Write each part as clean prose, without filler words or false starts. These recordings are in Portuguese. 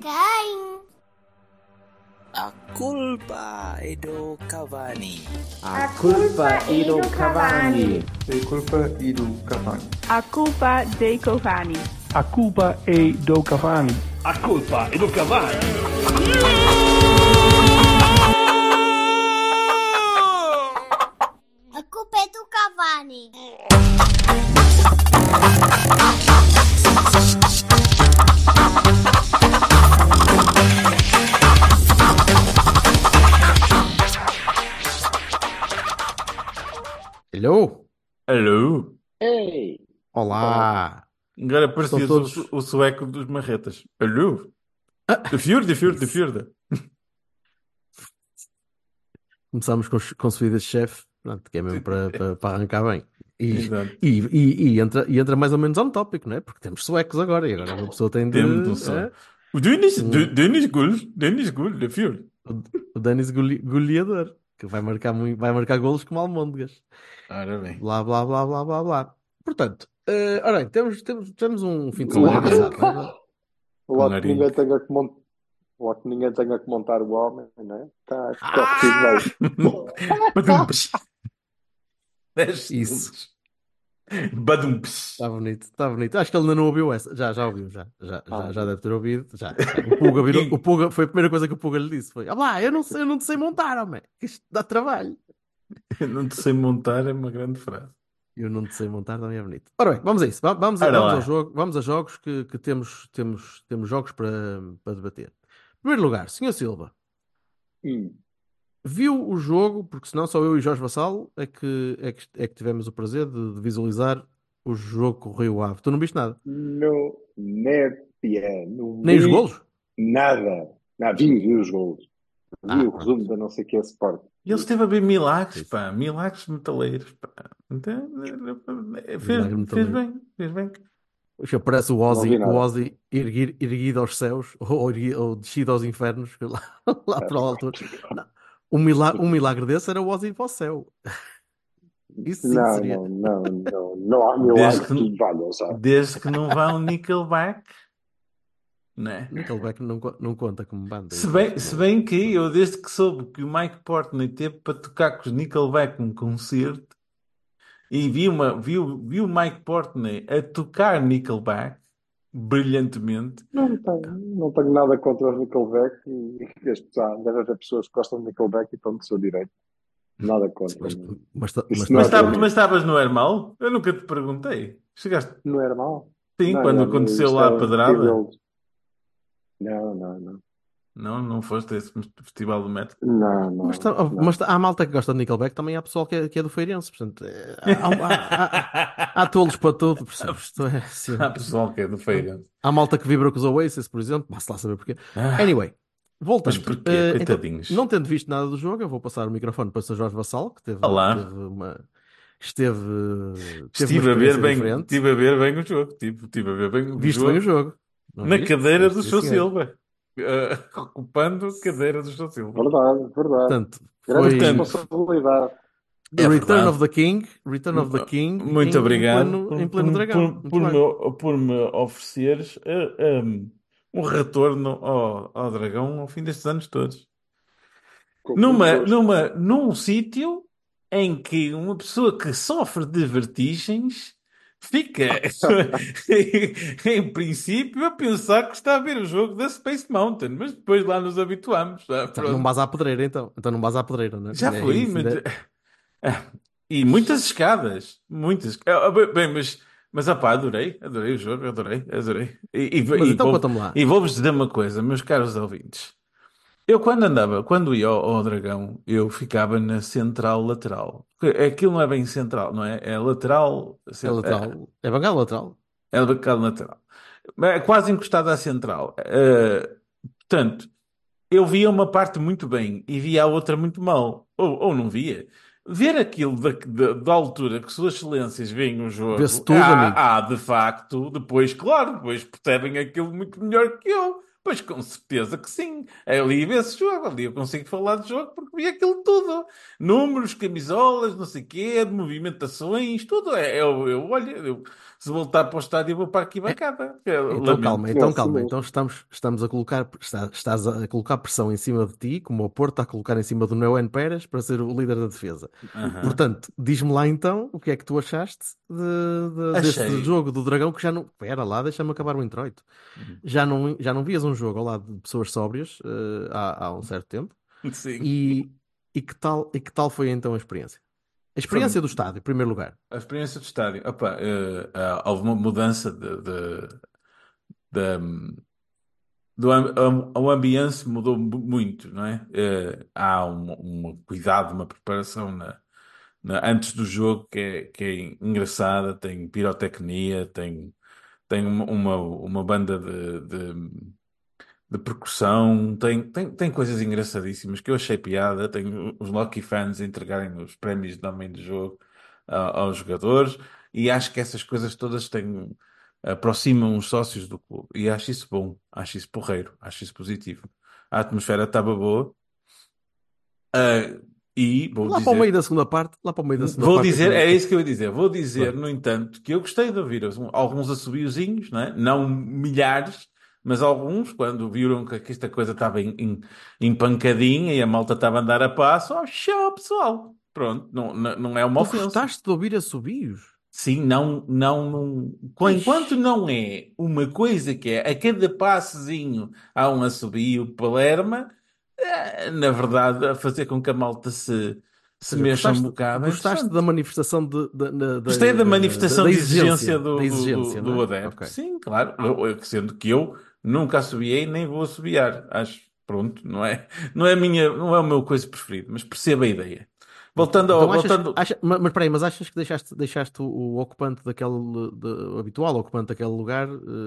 Quem? A culpa è do Cavani. A culpa è do Cavani. A culpa è do Cavani. A culpa dei Cavani. A culpa è do Cavani. A culpa è do Cavani. A culpa é do Cavani. Hello? Alô? Ei! Olá! Agora parecia todos- o sueco dos marretas. Alô? De Fjord. Começamos com suídas de chefe, pronto, que é mesmo para arrancar bem. Exato. E entra mais ou menos on tópico, não é? Porque temos suecos agora e agora uma pessoa tem de. Temos um som. O Dennis Gull, de Fjord. O Dennis goleador, que vai marcar golos como almôndegas. Ora bem. Blá blá blá blá blá blá. Portanto, ora bem, temos um fim de semana passado. Logo que ninguém tenha que montar. Logo que ninguém tenha que montar o homem, não é? Está tudo bem. 10 Isso. segundos. Badumps. Está bonito, está bonito. Acho que ele ainda não ouviu essa. Já ouviu, já deve ter ouvido. Já. O Puga foi a primeira coisa que o Puga lhe disse. Foi, eu não te sei montar, homem. Isto dá trabalho. Eu não te sei montar, é uma grande frase. Eu não te sei montar, também é bonito. Ora bem, vamos a isso. Vamos Ora lá. ao jogo. Vamos a jogos que temos jogos para debater. Em primeiro lugar, Sr. Silva, viu o jogo, porque senão só eu e Jorge Vassalo é que tivemos o prazer de visualizar o jogo com o Rio Ave. Tu não viste nada? No népia. Não Nem os vi golos? Nada. Não, vi os gols. Vi o pronto. resumo da não sei que é Sport. E ele esteve a ver milagres, Isso. pá. Milagres metaleiros, pá. Então, fez Milagre metaleiro. bem, fez bem. Acho que parece o Não vi nada. Ozzy erguido aos céus ou descido aos infernos lá para a altura. Não. Um milagre desse era o Ozzy para o céu. Isso sim Não, seria. não há milagre Desde que- que valha, sabe? Desde que não vá um Nickelback, não é? Nickelback não conta como banda. Se bem que eu, desde que soube que o Mike Portnoy teve para tocar com os Nickelback num concerto e vi o Mike Portnoy a tocar Nickelback brilhantemente. Não tenho nada contra o Nickelback e deve haver pessoas que gostam de Nickelback e estão do seu direito. Nada contra. Mas Isso não é para mim. Mas estavas no Hermal? Eu nunca te perguntei. Chegaste? Não era mal? Sim, Não, quando não, aconteceu isto lá a é pedrada? incrível. Não. Não foste a esse festival do metro. Não. Mas há malta que gosta de Nickelback, também há pessoal que é do Feirense, portanto, há tolos para tudo, percebes? Isto é assim. Há pessoal que é do Feira. Há malta que vibra com os Oasis, por exemplo, mas lá saber porquê. Anyway, voltando. Mas porquê? Então, Coitadinhos. não tendo visto nada do jogo, eu vou passar o microfone para o Sr. Jorge Vassal, que Olá. teve Estive uma a ver experiência bem, diferente. estive a ver bem o jogo. Estive a ver bem o Viste jogo bem o jogo? Não na viste? cadeira do Sim, Sr. senhor. Silva. Ocupando a cadeira do Sr. Silva. Verdade. Portanto, Grande foi responsabilidade. É Return verdade. of the King Muito obrigado em pleno Dragão. Muito bem. por me ofereceres um retorno ao Dragão ao fim destes anos todos. Num sítio em que uma pessoa que sofre de vertigens fica, em princípio, a pensar que está a ver o jogo da Space Mountain, mas depois lá nos habituamos. Então, não vais à pedreira, então. Então não vais à pedreira, não é? Já É fui, isso, mas... né? E muitas escadas. Muitas. Bem, mas opá, adorei o jogo, adorei. Mas então conta-me lá. E vou-vos dizer uma coisa, meus caros ouvintes. Eu quando ia ao Dragão, eu ficava na central lateral. Aquilo não é bem central, não é? É lateral. É lateral. É bancada lateral. É bancada lateral. É quase encostado à central. Portanto, eu via uma parte muito bem e via a outra muito mal. Ou não via. Ver aquilo da altura que Suas Excelências veem o jogo, Vê-se tudo, amigo. de facto, depois percebem aquilo muito melhor que eu. Pois com certeza que sim. Ali vê-se jogo, ali eu consigo falar de jogo porque vi aquilo tudo. Números, camisolas, não sei o quê, movimentações, tudo. Eu olho, se voltar para o estádio, vou para a arquibancada. Então calma, Lamento. então É, calma. sim. Então estamos a colocar, estás a colocar pressão em cima de ti, como o Porto está a colocar em cima do Neuen Pérez para ser o líder da defesa. Aham. Portanto, diz-me lá então o que é que tu achaste desse Achei. jogo do Dragão que já não. Espera lá, deixa-me acabar o introito. Já não vias um jogo ao lado de pessoas sóbrias há um certo tempo. Sim. E que tal foi então a experiência? A Foi experiência do estádio, em primeiro lugar. a experiência do estádio. Opa, houve uma mudança da- o ambiente mudou muito, não é? Há um cuidado, uma preparação antes do jogo que é engraçada, tem pirotecnia, tem uma banda de percussão, tem coisas engraçadíssimas que eu achei piada. Tem os Lucky Fans a entregarem os prémios de homem do jogo aos jogadores, e acho que essas coisas todas aproximam os sócios do clube, e acho isso bom, acho isso porreiro, acho isso positivo. A atmosfera estava boa, ah, e vou Lá para o dizer. meio da segunda parte, lá para o meio da segunda Vou parte. dizer, é isso que eu ia dizer. Vou dizer, Pronto. no entanto, que eu gostei de ouvir alguns assobiozinhos, não é? Não milhares, mas alguns, quando viram que esta coisa estava empancadinha e a malta estava a andar a passo, oh, show, pessoal. Pronto, não é uma Tu ofensa. gostaste de ouvir assobios? Sim, enquanto não é uma coisa que é a cada passezinho há um assobio, Palerma, na verdade, a fazer com que a malta Ou se seja, mexa um gostaste, bocado, é gostaste da interessante. manifestação Gostei da manifestação da de exigência exigência, do, da do, do, exigência, não do é? adepto. Ok. Sim, claro. Sendo que eu nunca assobiei nem vou assobiar. Acho, pronto, não é o meu coisa preferido, mas percebo a ideia. Ok. Voltando ao, Então voltando, mas espera aí, mas achas que deixaste o ocupante o habitual ocupante daquele lugar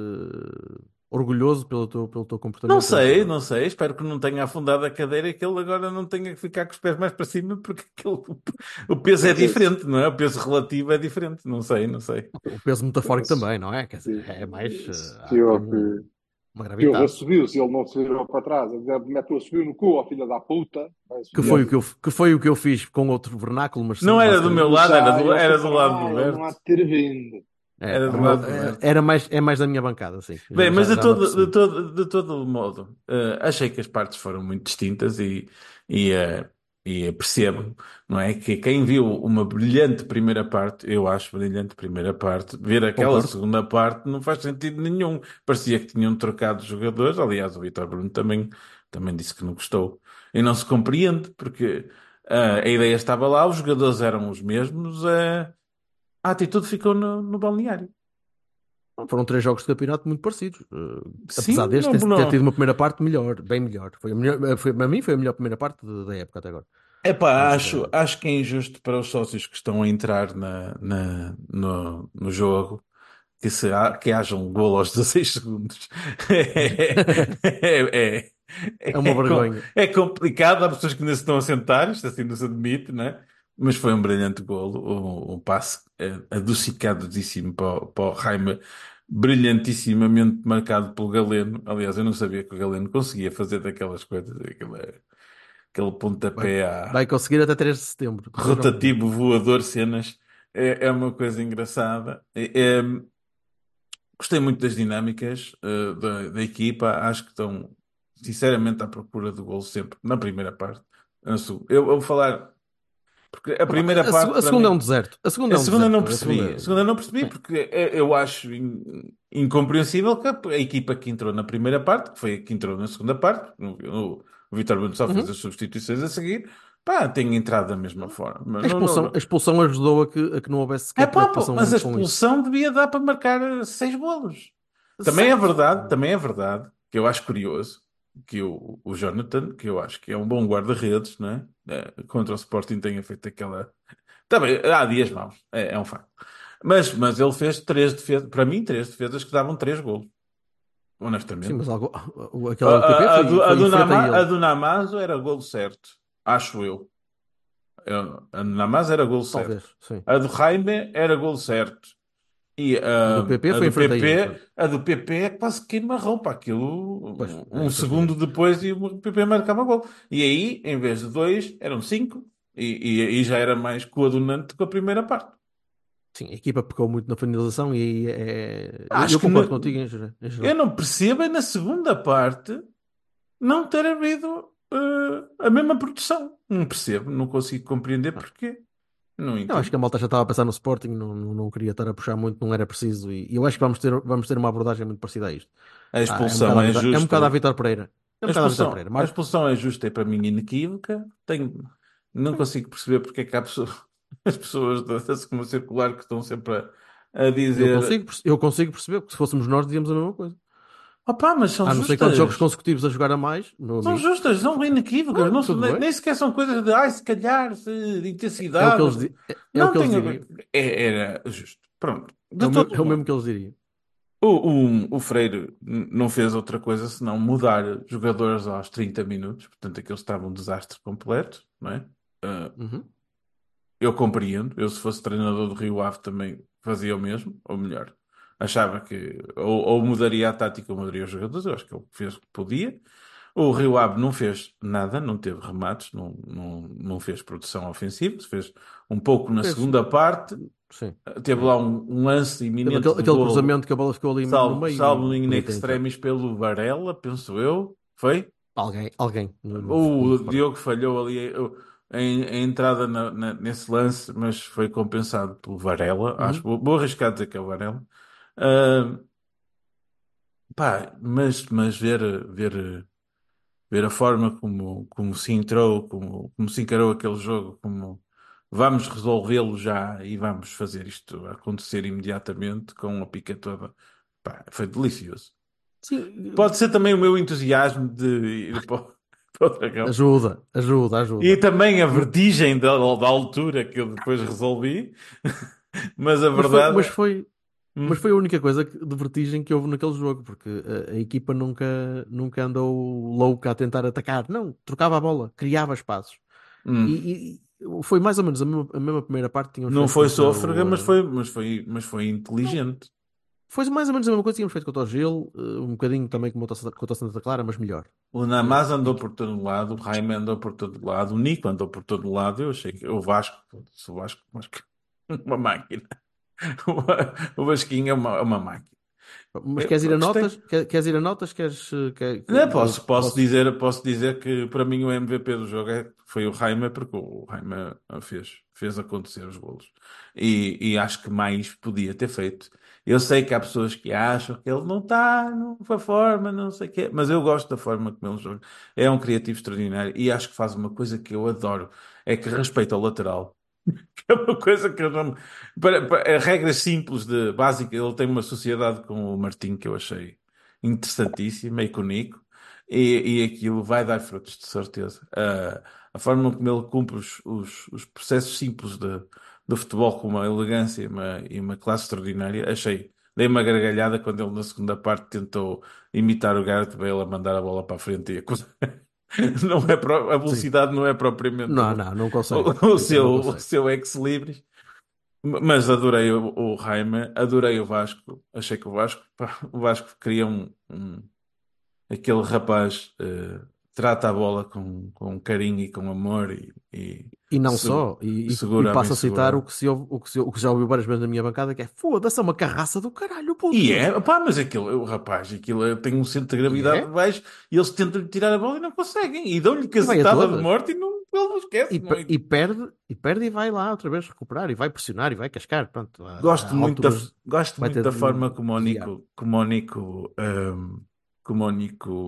orgulhoso pelo teu não comportamento perante sei, ele? não sei. Espero que não tenha afundado a cadeira e que ele agora não tenha que ficar com os pés mais para cima, porque o peso é Quer dizer, diferente, não é? O peso relativo é diferente. Não sei, não sei. O peso metafórico se, também, não é? Quer dizer, é mais. Há se aqui houve, uma se houve gravidade. assobio, se ele não se virou para trás, a dizer, mete o assobio no cu, ó filha da puta, vai Que assobiar. foi o que eu fiz com outro vernáculo, mas Não sim, era do meu basicamente. lado, Já, eles era do pensaram, lado do ele não há Berto. de ter vindo. Era do lado do Berto. É mais da minha bancada, sim. Bem, Já, mas já, de já me todo, de apercebi. todo, de todo modo, achei que as partes foram muito distintas e, eh, e percebo, não é? Que quem viu uma brilhante primeira parte, eu acho brilhante primeira parte, ver aquela Concordo. segunda parte não faz sentido nenhum. Parecia que tinham trocado os jogadores. Aliás, o Vítor Bruno também disse que não gostou. E não se compreende, porque a ideia estava lá, os jogadores eram os mesmos, a atitude ficou no balneário. Foram 3 jogos de campeonato muito parecidos. Apesar Sim, deste não, ter tido não. uma primeira parte melhor, bem melhor. Foi a melhor, para mim foi a melhor primeira parte da época até agora. Epá, Mas, acho que é injusto para os sócios que estão a entrar no jogo que haja um golo aos 16 segundos. É, é, é uma vergonha. é complicado, há pessoas que ainda se estão a sentar, isto assim não se admite, né? Mas foi um brilhante golo, um passe adocicadíssimo para o Reimer, brilhantissimamente marcado pelo Galeno. Aliás, eu não sabia que o Galeno conseguia fazer daquelas coisas, aquele Vai, pontapé vai conseguir até 3 de setembro. Não te preocupes. rotativo voador cenas, é uma coisa engraçada. Gostei muito das dinâmicas da equipa, acho que estão sinceramente à procura do gol sempre na primeira parte. Eu vou falar, porque a Opa, primeira parte a para segunda é um mim. deserto. A segunda A é um segunda não deserto. percebi. A segunda não percebi Sim. porque eu acho incompreensível que a equipa que entrou na primeira parte, que foi a que entrou na segunda parte, o Vítor Bruno só fez Uhum. as substituições a seguir, pá, tenha entrado da mesma forma. Mas A expulsão, a expulsão ajudou a que não houvesse É sequer pá, pô, preocupação mas a com isso. expulsão devia dar para marcar 6 golos. Certo. Também é verdade que eu acho curioso que o Jonathan, que eu acho que é um bom guarda-redes, não é? Contra o Sporting tenha feito aquela. Também, há dias maus, é um facto. Mas ele fez 3 defesas, para mim, 3 defesas que davam 3 golos, Sim, honestamente. mas aquela do PP foi em frente a A ele. do Namazo era golo certo, acho eu. A do Namazo era golo certo. Talvez, sim. A do Jaime era golo certo. E A do PP foi em frente a ele. Portanto. A do PP é quase que marrão para aquilo. Pois, Um pois segundo mesmo. depois e o PP marcava gol. E aí, em vez de 2, eram 5. E já era mais coadunante que a primeira parte. Sim, a equipa pecou muito na finalização e aí Acho eu que concordo contigo em eu geral. não percebo é na segunda parte não ter havido a mesma produção. Não percebo, não consigo compreender Ah, porquê. Não eu acho entendo. que a malta já estava a pensar no Sporting, não queria estar a puxar muito, não era preciso. E eu acho que vamos ter uma abordagem muito parecida a isto. A É um bocado expulsão a é Vitor, é um bocado a justa. Vítor Pereira. É um bocado a Vítor Pereira. A expulsão é justa e para mim inequívoca. Não consigo perceber porque é que há as pessoas da segunda circular que estão sempre a dizer Eu consigo perceber, porque se fôssemos nós dizíamos a mesma coisa. opá, mas são Há não sei quantos jogos justas. consecutivos a jogar a mais, meu São amigo. justas, são inequívocas. Não, Tudo bem. nem sequer são coisas de ai, se calhar, de É o que intensidade. eles, é o Não que eles tem a diriam. ver. Era justo. Pronto. É De o mesmo, todo é o mesmo modo. que eles diriam. O Freire não fez outra coisa senão mudar jogadores aos 30 minutos, portanto, aqueles estavam um desastre completo, não é? Ah, Uhum. eu compreendo, eu se fosse treinador do Rio Ave também fazia o mesmo, ou melhor, achava que ou mudaria a tática ou mudaria os jogadores, eu acho que ele fez o que podia. O Rio Ave não fez nada, não teve remates, não fez produção ofensiva, fez um pouco na Fez, segunda parte, sim. teve lá um lance Teve iminente de aquele golo. cruzamento que a bola ficou ali no Salvo meio e in podia ter entrado. extremis pelo Varela, penso eu. Foi? Alguém, não me O recordo. Diogo falhou ali a entrada nesse lance, mas foi compensado pelo Varela. Acho, Uhum. vou arriscar dizer que é o Varela. Ah, pá, mas ver a forma como se entrou, como se encarou aquele jogo, como vamos resolvê-lo já e vamos fazer isto acontecer imediatamente com a pica toda. Pá, foi delicioso. Pode Sim, ser também o meu entusiasmo de ir para o Dragão. E ajuda. também a vertigem da altura que eu depois resolvi. Mas a Mas foi, verdade mas é. foi, mas Hum, foi a única coisa de vertigem que houve naquele jogo, porque a equipa nunca andou louca a tentar atacar. Não, trocava a bola, criava espaços. hum. E foi mais ou menos a mesma primeira parte que tínhamos Não feito foi contra sôfrega, o. mas foi Não, inteligente. foi mais ou menos a mesma coisa que tínhamos feito contra o Gil, um bocadinho também como contra o Santa Clara, mas melhor. O Eh, Namaz e andou que- por todo lado, o Jaime andou por todo lado, o Nico andou por todo lado. Eu achei que o Vasco, foda-se, o Vasco, mas que uma máquina. O Vasquinho é uma máquina. mas queres ir Eu a gostei. notas? Queres ir a notas? Não, Ou posso dizer que para mim o MVP do jogo foi o Jaime, porque o Jaime fez acontecer os golos. E acho que mais podia ter feito. Eu sei que há pessoas que acham que ele não está numa forma, não sei o quê, mas eu gosto da forma como ele joga. É um criativo extraordinário e acho que faz uma coisa que eu adoro, é que respeita o lateral. É uma coisa que eu não. Regras simples básica. Ele tem uma sociedade com o Martim que eu achei interessantíssima e com o Nico, e aquilo vai dar frutos, de certeza. A forma como ele cumpre os processos simples do futebol com uma elegância e uma classe extraordinária, achei. Dei uma gargalhada quando ele, na segunda parte, tentou imitar o Gareth Bale a mandar a bola para a frente e a coisa. Não é, a sim. velocidade não é propriamente Não consegue. o Isso aí não seu, o consegue. seu ex-libris. Mas adorei o Jaime, adorei o Vasco. Achei que o Vasco cria aquele rapaz, trata a bola com carinho e com amor e E não segu- só, e segura bem passo a citar o segurado. que o que já ouviu várias vezes na minha bancada, que é foda-se, é uma carraça do caralho, E puto. pá, mas o rapaz, aquilo tem um centro de E gravidade é, baixo e eles tentam lhe tirar a bola e não conseguem. E dão-lhe e vai a cacetada de todas. morte e não, ele não esquece. Não é? E perde e vai lá outra vez recuperar e vai pressionar e vai cascar. Pronto, Gosto há muito da, alturas gosto vai muito ter da de forma como o desviar. Nico, como o Nico, como o Nico,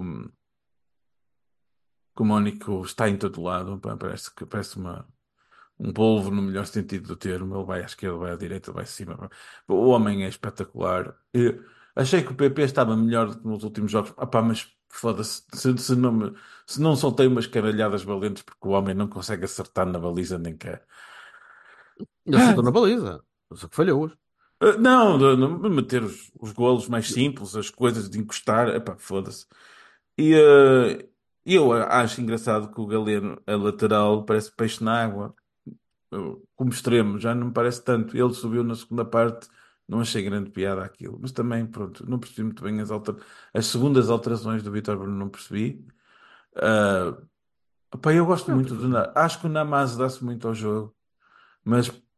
como o Nico está em todo lado. Pá, parece um polvo no melhor sentido do termo. Ele vai à esquerda, vai à direita, vai acima. Pá. O homem é espetacular. Achei que o PP estava melhor do que nos últimos jogos. Ah, pá, mas foda-se, se não soltei umas caralhadas valentes porque o homem não consegue acertar na baliza nem quer. Ele acertou na baliza, só que falhou hoje. Não, meter os golos mais simples, as coisas de encostar, epá, foda-se. E eu acho engraçado que o Galeno, a lateral, parece peixe na água. Como extremo, já não me parece tanto. Ele subiu na segunda parte, não achei grande piada aquilo. Mas também, pronto, não percebi muito bem as segundas alterações do Vítor Bruno, não percebi. Ah, epá, eu gosto Não, muito acho que o Namaz dá-se muito ao jogo, mas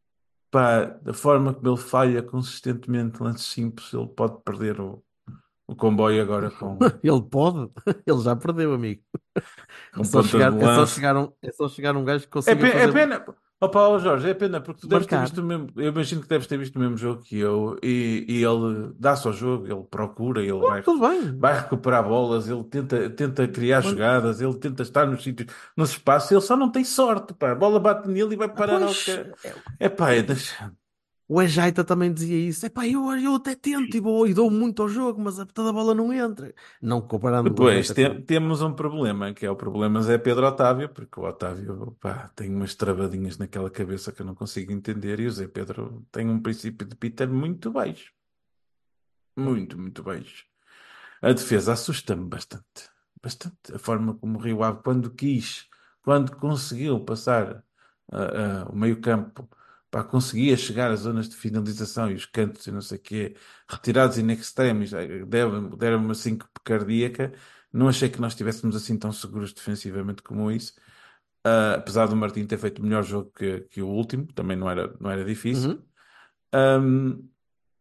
Pá, da forma como ele falha consistentemente lances simples, ele pode perder o comboio agora Ele pode, ele já perdeu, amigo. com ponta de lança. É só chegar um gajo que É consiga pena, é fazer pena. Opa, ó Jorge, é pena porque tu deves ter marcar. visto o mesmo. Eu imagino que deves ter visto o mesmo jogo que eu. E ele dá-se ao jogo, ele procura, ele Oh, tudo bem. vai recuperar bolas, ele tenta criar Mas, jogadas, ele tenta estar nos sítios, nos espaços, ele só não tem sorte, pá. A bola bate nele e vai parar ao pois, que. É pá, o Ejaita também dizia isso. Epá, eu até tento e dou muito ao jogo, mas toda a bola não entra. Não comparando o Depois Ejaita com... temos um problema, que é o problema Zé Pedro Otávio, porque o Otávio, pá, tem umas travadinhas naquela cabeça que eu não consigo entender, e o Zé Pedro tem um princípio de Peter muito baixo. Muito baixo. A defesa assusta-me bastante. Bastante. A forma como o Rio Ave, quando conseguiu passar o meio-campo, pá, conseguia chegar às zonas de finalização e os cantos e não sei o quê, retirados in extremis, deram-me uma síncope cardíaca. Não achei que nós estivéssemos assim tão seguros defensivamente como isso. Apesar do Martim ter feito o melhor jogo que o último, também não era difícil. Uhum. Ahm,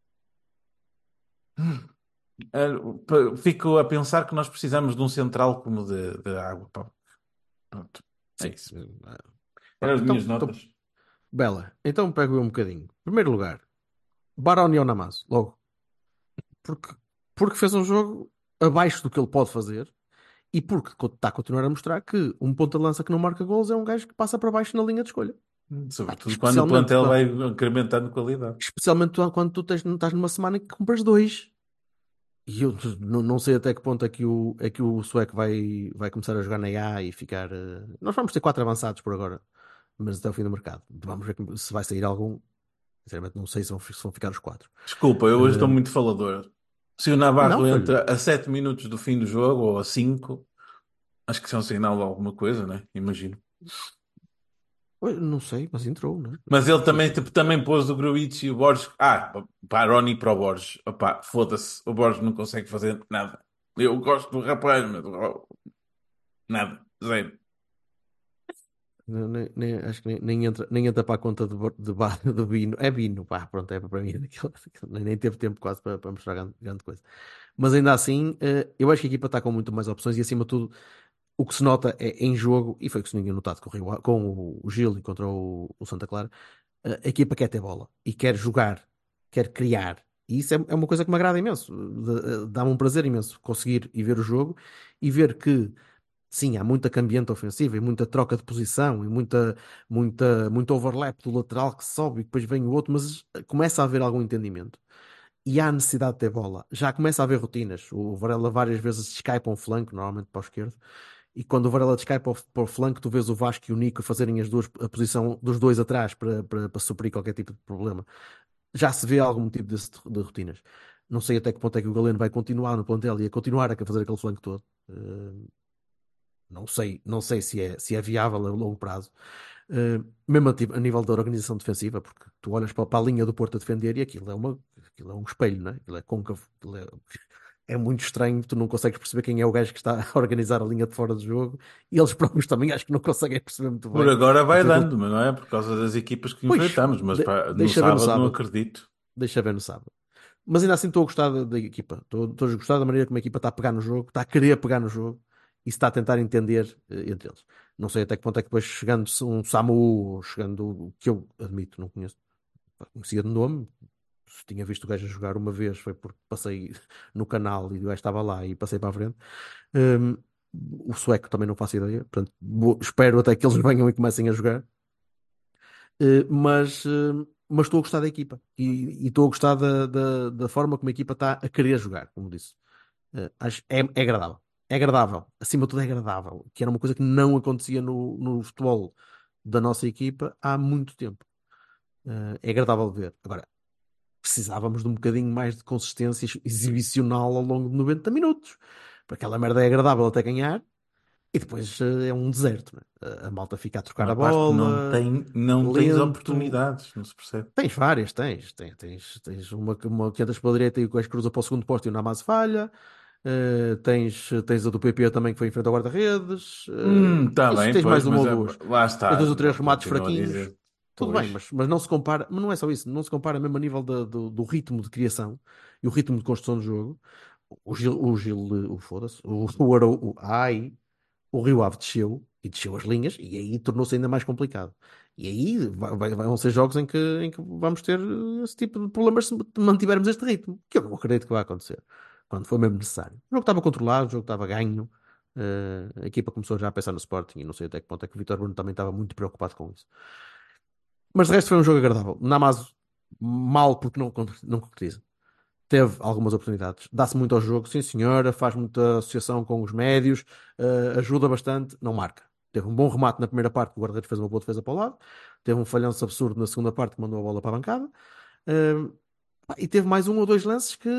Fico a pensar que nós precisamos de um central como de água. Pá. Pronto, é Sim. isso. Eram Pronto, as minhas notas. Bela, então pego eu um bocadinho. Primeiro lugar, Baroni Namazo, logo. Porque, porque fez um jogo abaixo do que ele pode fazer e porque está a continuar a mostrar que um ponta de lança que não marca gols é um gajo que passa para baixo na linha de escolha. Sobretudo quando o Especialmente plantel quando, vai incrementando qualidade. quando tu estás numa semana em que compras dois. E eu não sei até que ponto é que o sueco vai começar a jogar na A e ficar. Nós vamos ter quatro avançados por agora, mas até o fim do mercado. Vamos ver se vai sair algum. Sinceramente, não sei se vão ficar os quatro. Desculpa, eu hoje estou Eh, muito falador. Se o não, Navarro foi. entra a 7 minutos do fim do jogo, ou a 5, acho que isso é um sinal de alguma coisa, né? Imagino. Não sei, mas entrou, né? Mas ele também, tipo, também pôs o Gruitch e o Borges. Baroni para o Borges. Opá, foda-se, o Borges não consegue fazer nada. Eu gosto do rapaz, mas nada, zero. Acho que nem entra para a conta do Bino. É Bino, pá, pronto, é para mim. Nem teve tempo quase para mostrar grande coisa. Mas ainda assim, eu acho que a equipa está com muito mais opções e acima de tudo, o que se nota é em jogo, e foi o que se tinha notado com o Gil e contra o Santa Clara, a equipa quer ter bola e quer jogar, quer criar. E isso é uma coisa que me agrada imenso. Dá-me um prazer imenso conseguir ir ver o jogo e ver que sim, há muita cambiante ofensiva e muita troca de posição e muito overlap do lateral que sobe e depois vem o outro, mas começa a haver algum entendimento. E há necessidade de ter bola. Já começa a haver rotinas. O Varela várias vezes descai para um flanco, normalmente para o esquerdo, e quando o Varela descai para o flanco, tu vês o Vasco e o Nico fazerem a posição dos dois atrás para suprir qualquer tipo de problema. Já se vê algum tipo de rotinas. Não sei até que ponto é que o Galeno vai continuar no plantel e a continuar a fazer aquele flanco todo. Não sei se é viável a longo prazo. Mesmo a nível da organização defensiva, porque tu olhas para a linha do Porto a defender e aquilo é um espelho, não é? Aquilo é côncavo, é muito estranho, tu não consegues perceber quem é o gajo que está a organizar a linha de fora do jogo e eles próprios também acho que não conseguem perceber muito Por bem. agora vai Aquilo que dando, mas não é por causa das equipas que Pois, enfrentamos, mas pá, no deixa ver no sábado não sábado. acredito. Deixa ver no sábado. Mas ainda assim estou a gostar da equipa. Estou a gostar da maneira como a equipa está a pegar no jogo, está a querer pegar no jogo e se está a tentar entender entre eles. Não sei até que ponto é que depois chegando um Samu, ou chegando o que eu admito, não conheço, conhecia de nome. Se tinha visto o gajo a jogar uma vez foi porque passei no canal e o gajo estava lá e passei para a frente. Hum, o sueco também não faço ideia, portanto espero até que eles venham e comecem a jogar. Mas estou a gostar da equipa e estou a gostar da forma como a equipa está a querer jogar, como disse. É agradável. É agradável. Acima de tudo, é agradável. Que era uma coisa que não acontecia no futebol da nossa equipa há muito tempo. É agradável de ver. Agora, precisávamos de um bocadinho mais de consistência exibicional ao longo de 90 minutos. Porque aquela merda é agradável até ganhar e depois é um deserto, né? A malta fica a trocar a Rapaz, bola, não tens lento. oportunidades, não se percebe. Tens várias, tens uma que entras pela direita e o gajo cruza para o segundo posto e o Namaz falha. Tens a do PP também que foi em frente ao guarda-redes. Tá Tens, bem, tens mais pois, uma mas ou duas. lá Tens está, dois ou três remates continuo a fraquinhos. dizer. Tudo bem, Pois. mas não se compara, mas não é só isso, não se compara mesmo a nível do ritmo de criação e o ritmo de construção do jogo. O foda-se, o Rio Ave desceu e desceu as linhas e aí tornou-se ainda mais complicado. E aí vão ser jogos em que vamos ter esse tipo de problemas se mantivermos este ritmo, que eu não acredito que vai acontecer, quando for mesmo necessário. O jogo estava controlado, o jogo estava ganho, a equipa começou já a pensar no Sporting e não sei até que ponto é que o Vítor Bruno também estava muito preocupado com isso. Mas de resto foi um jogo agradável. Namazo, mal porque não concretiza. Teve algumas oportunidades. Dá-se muito ao jogo, sim senhora, faz muita associação com os médios, ajuda bastante, não marca. Teve um bom remate na primeira parte, que o guarda-redes fez uma boa defesa para o lado. Teve um falhanço absurdo na segunda parte, que mandou a bola para a bancada. E teve mais um ou dois lances que,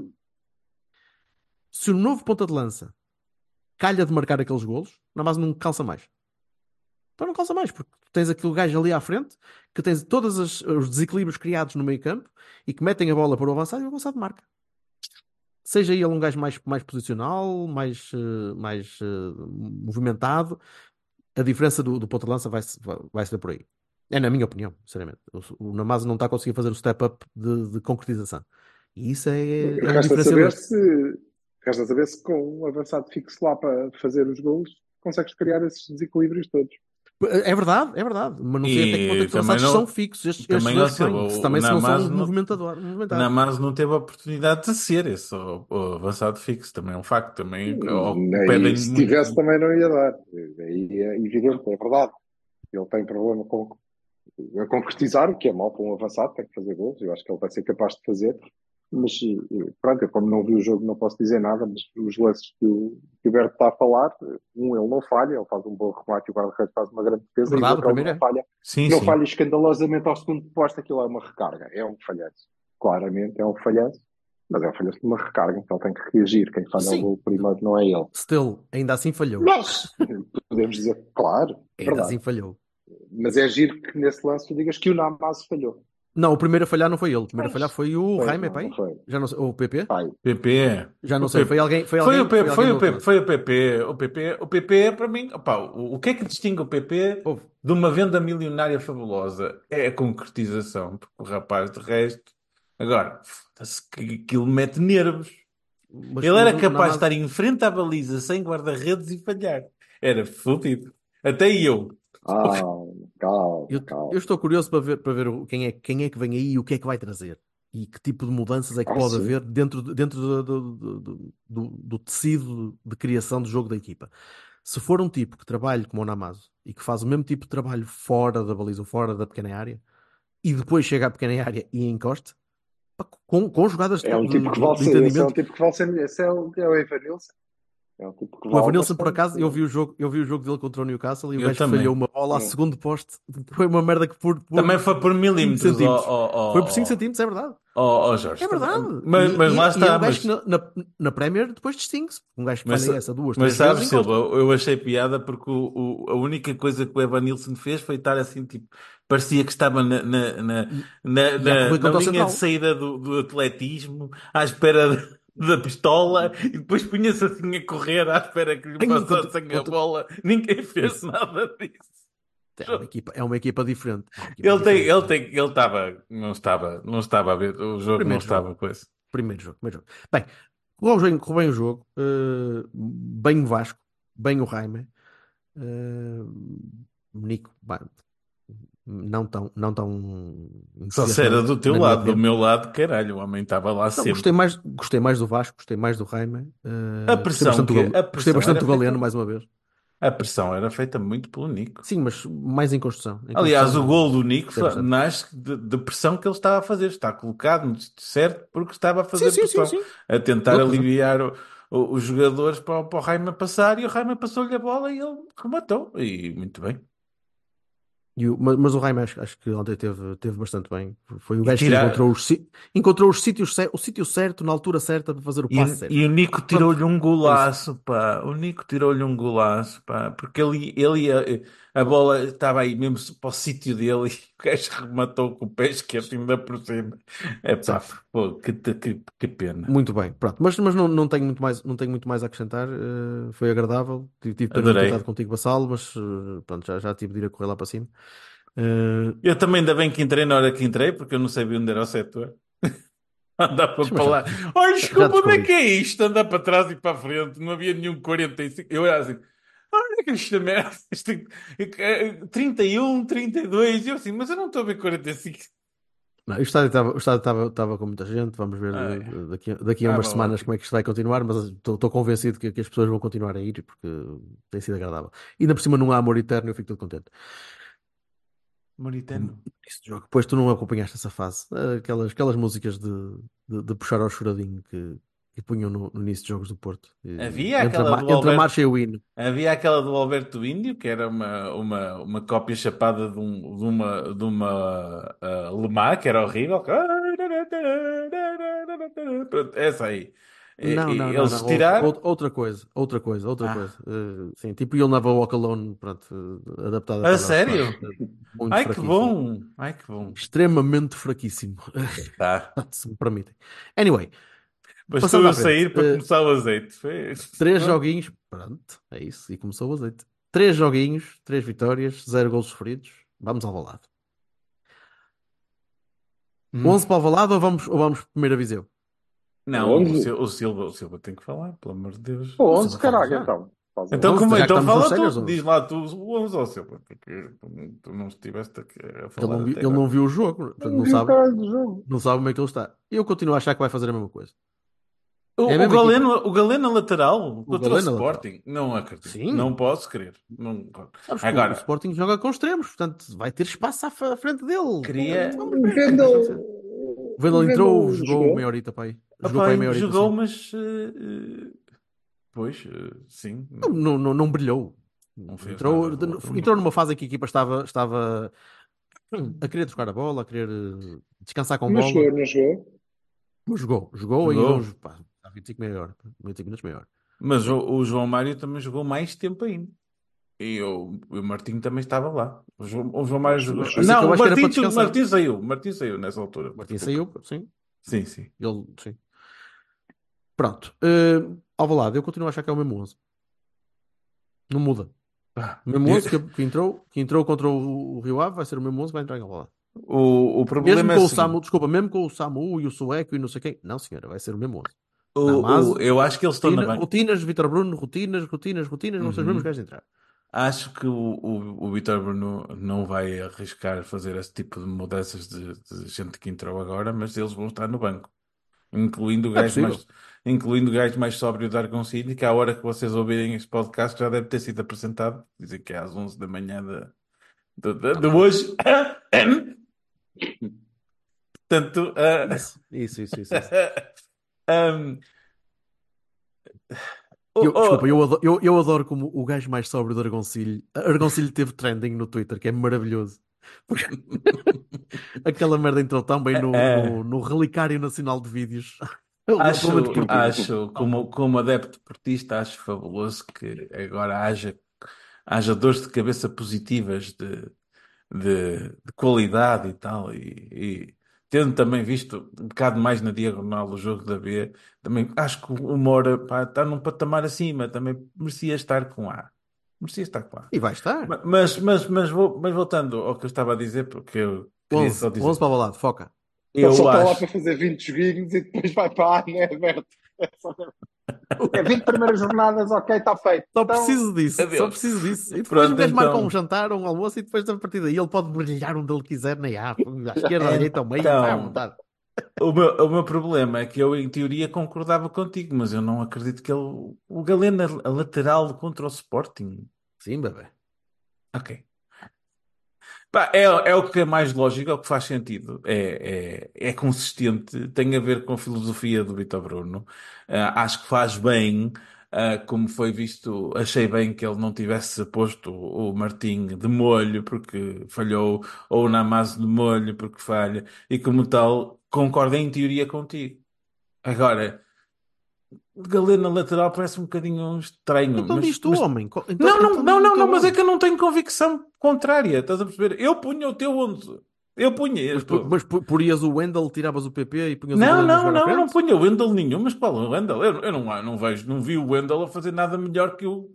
se o novo ponta de lança calha de marcar aqueles golos, Namazo não calça mais. Então não calça mais, porque tu tens aquele gajo ali à frente que tens todos os desequilíbrios criados no meio campo e que metem a bola para o avançado e o avançado marca. Seja ele um gajo mais posicional, mais movimentado, a diferença do ponta de lança vai ser por aí. É na minha opinião, sinceramente. O Namazo não está a conseguir fazer o step up de concretização. E isso é um Resta saber diferenciador. resta saber se com um avançado fixo lá para fazer os gols consegues criar esses desequilíbrios todos. É verdade, mas não sei até que ponto é E que os também avançados são não. fixos. Estes Também, ó dois que Silva, vêm, se o também se não são Namazo não, o movimentados. Namazo não teve a oportunidade de ser esse, o avançado fixo. Também é um facto. Também o E pedem se muito. tivesse também não ia dar. Aí é evidente, é verdade. Ele tem problema com a concretizar, o que é mau para um avançado, tem que fazer gols. Eu acho que ele vai ser capaz de fazer. Mas pronto, eu como não vi o jogo não posso dizer nada, mas os lances que o Berto está a falar, ele não falha, ele faz um bom remate e o guarda-redes faz uma grande defesa, e o Verdade, o outro ele primeiro não é. falha, Sim, não sim. falha escandalosamente ao segundo posto, aquilo é uma recarga, é um falhanço. Claramente é um falhanço, mas é um falhanço de uma recarga, então tem que reagir. Quem falha o Sim, gol primeiro não é ele. still, ainda assim falhou. Mas podemos dizer, claro, Ainda verdade. assim falhou. Mas é giro que nesse lance tu digas que o Namazo falhou. Não, o primeiro a falhar não foi ele. O primeiro a falhar Mas foi o foi, Jaime, não, não pai? foi. Já não sei. Ou o PP? Pai, PP. Já não O sei. Foi PP. alguém, foi Foi o alguém, foi PP, alguém foi do o outro PP, lado. foi o PP. O PP para mim, opá, o que é que distingue o PP Houve. de uma venda milionária fabulosa? É a concretização, porque o rapaz de resto, agora, foda-se que aquilo mete nervos. Ele Mas era o capaz de Namazo. estar em frente à baliza sem guarda-redes e falhar. Era fodido. Até eu. calma, Eu estou curioso para ver quem é que vem aí e o que é que vai trazer. E que tipo de mudanças é que pode Sim. haver dentro do tecido de criação do jogo da equipa. Se for um tipo que trabalhe como o Namazo e que faz o mesmo tipo de trabalho fora da baliza ou fora da pequena área e depois chega à pequena área e encosta, pá, com jogadas É um tipo que vale de ser, esse é um entendimento. tipo que vale ser, esse é o Evanilson. É um tipo que O vale Evanilson, por bastante. acaso, eu vi o jogo dele contra o Newcastle e o Eu gajo falhou também. uma bola a segundo poste. Foi uma merda que por Também foi por 5 milímetros, centímetros. Foi por 5 centímetros, é verdade. Jorge. É verdade. Mas lá E é está. um gajo que na Premier depois distingue-se. Um gajo que Mas, falha essa duas, mas três vezes sabes, Silva, encosta. eu achei piada porque a única coisa que o Evanilson fez foi estar assim, tipo, parecia que estava E a correr na contra o linha de Central. saída do atletismo, à espera da pistola, e depois punha-se assim a correr à espera que lhe Em passassem a bola. Ninguém fez Isso. nada disso. É uma equipa diferente. É uma equipa Ele tem, diferente. ele tem, ele estava, não estava a ver, o jogo não Primeiro estava jogo. com isso. Primeiro jogo. Bem, correu bem o jogo. Bem o Vasco. Bem o Jaime. Nico, não tão Só se era entusiasmante, do teu na minha lado, do opinião. meu lado, caralho, o homem estava lá Não, sempre. gostei mais do Vasco, gostei mais do Jaime. A Gostei pressão bastante que a gostei pressão bastante era do feita, Galeno, mais uma vez. a pressão era feita muito pelo Nico. Sim, mas mais em construção. Em Aliás, o construção, gol do Nico gostei bastante. nasce de pressão que ele estava a fazer. Está colocado certo porque estava a Sim, fazer sim, sim, pressão, sim. a tentar Dou-te razão. aliviar os jogadores para o Raima passar, e o Raima passou-lhe a bola e ele rematou. E muito bem. Mas o Jaime acho que ontem teve bastante bem. Foi o E, gajo que tirar, encontrou o sítio certo, na altura certa, para fazer o e, passe certo. e o Nico Pronto, tirou-lhe um é isso. golaço, pá. O Nico tirou-lhe um golaço, pá. Porque a bola estava aí mesmo para o sítio dele e o gajo rematou com o pé esquerdo ainda por cima. É pá, Certo. pô, que pena. Muito bem, pronto. Mas não tenho muito mais a acrescentar. Foi agradável. Tive pena de não ter Adorei. estado contigo, Vassalo, mas pronto, já tive de ir a correr lá para cima. Eu também, ainda bem que entrei na hora que entrei, porque eu não sabia onde era o setor. Andava para lá. Olha, desculpa, onde é que é isto? Andar para trás e para a frente. Não havia nenhum 45. Eu era assim, olha que esta merda. 31, 32. E eu assim, mas eu não estou a ver 45. Não, o estádio estava com muita gente. Vamos ver daqui a umas semanas ótimo. como é que isto vai continuar. Mas estou convencido que as pessoas vão continuar a ir porque tem sido agradável. E ainda por cima não há amor eterno, eu fico todo contente. Mauritano. Esse jogo. Depois tu não acompanhaste essa fase. Aquelas músicas de puxar ao choradinho que punham no início de jogos do Porto. Havia Entre aquela do entre a Alberto. marcha e o hino. Havia aquela do Alberto Índio, que era uma cópia chapada de uma alemã, que era horrível. Pronto, essa aí. Não, não, não, Eles não. tiraram. Outra coisa. Ah, Sim, tipo You'll Never Walk Alone, pronto, adaptada a para nós. sério? Muito Ai, que fraquíssimo. bom! Ai, que bom. Extremamente fraquíssimo. Tá. Se me permitem. Anyway, Bastou passando eu à frente. sair para começar o azeite. Três joguinhos. Pronto, é isso. E começou o azeite. 3 joguinhos, 3 vitórias, 0 golos sofridos. Vamos ao Valado. 11 para o Valado ou vamos primeiro a Viseu? Não, 11? o Silva tem que falar, pelo amor de Deus. O 11, Silva fala caralho, já. então. Faz Então, 11, como já que então estamos nos fala séniores, tu, 11. diz lá tu o 11 ao Silva, porque tu não estiveste a Ele falar não viu, até ele agora. não viu o jogo, portanto Não não vi o sabe, caralho do jogo. não sabe como é que ele está. Eu continuo a achar que vai fazer a mesma coisa. O, É a o mesma equipa. Galeno, o Galeno lateral O contra o Galeno é lateral. Sporting. Não acredito. Sim. Não posso crer. Não... Sabes que o Agora, Sporting joga com extremos, portanto vai ter espaço à frente dele. queria. Vamos O ver. Vendel. O Vendel entrou, jogou jogou. meia horita para aí. Jogou Opa, para aí meia horita, jogou, sim. mas. Pois, sim. Não brilhou. Não fez Entrou, nada de outro entrou mundo. numa fase em que a equipa estava a querer trocar a bola, a querer descansar com Mas bola. jogou, não jogou? Mas jogou aí Jogou. uns, pá, há 25 meia hora, 25 minutos meia hora. Mas o João Mário também jogou mais tempo ainda. E o Martinho também estava lá. O João Mário jogou. Mas isso é que Não, eu o acho que era para Martinho, descansar. O Martinho saiu nessa altura. O Martim Desculpa. saiu, sim. Sim, sim. Ele, sim. Pronto. Alvalade, eu continuo a achar que é o mesmo 11. Não muda. O mesmo 11 que entrou contra o Rio Ave vai ser o mesmo 11 que vai entrar em Alvalade. O Mesmo problema é com o o Samu, seguinte. desculpa, mesmo com o Samu e o Sueco e não sei quem. Não, senhora, vai ser o mesmo 11. Damaso, Eu acho que eles estão na banca. rotinas, Vitor Bruno, rotinas, vão ser os mesmos gajos a entrar. Acho que o Vítor Bruno não vai arriscar fazer esse tipo de mudanças de gente que entrou agora, mas eles vão estar no banco, incluindo o É gajo possível. mais sóbrio de Argoncillo, que à hora que vocês ouvirem este podcast já deve ter sido apresentado. Dizem que é às 11 da manhã de hoje. Portanto, Isso. um, oh, Desculpa, eu adoro como o gajo mais sóbrio do Argoncilho. Argoncilho teve trending no Twitter, que é maravilhoso. Porque aquela merda entrou tão bem no Relicário Nacional de Vídeos. Acho como adepto portista, acho fabuloso que agora haja dores de cabeça positivas de qualidade e tal. E tendo também visto um bocado mais na diagonal o jogo da B, também acho que o Moura, pá, está num patamar acima, também merecia estar com A. Merecia estar com A. E vai estar. Mas voltando ao que eu estava a dizer, porque eu queria só 11 dizer. para o lado, foca. Ele Eu só está lá acho. para fazer 20 joguinhos e depois vai para a né, Alberto? É 20 primeiras jornadas, ok, está feito. Só Então, preciso disso. Adeus. Só preciso disso. E depois Pronto, o gajo marca então. um jantar, um almoço e depois a partir daí ele pode brilhar onde ele quiser, na A, à esquerda, à direita, ao meio, vai à Então, vontade. o meu problema é que eu, em teoria, concordava contigo, mas eu não acredito que ele. O Galeno a lateral contra o Sporting. Sim, bebê. Ok. Pá, é o que é mais lógico, é o que faz sentido. É consistente, tem a ver com a filosofia do Vítor Bruno. Acho que faz bem. Como foi visto, achei bem que ele não tivesse posto o Martim de molho porque falhou, ou o Namazo de molho porque falha, e como tal, concordo em teoria contigo. Agora, o Galeno lateral parece um bocadinho estranho, Então diz tu, mas homem. não, mas é que eu não tenho convicção contrária, estás a perceber? Eu punha o teu 11. Eu punha este 11. Mas porias o Wendel, tiravas o PP e punhas o Galeno a Não, jogar à eu não frente? punha o Wendel nenhum, mas qual é o Wendel? Eu não vejo, não vi o Wendel a fazer nada melhor que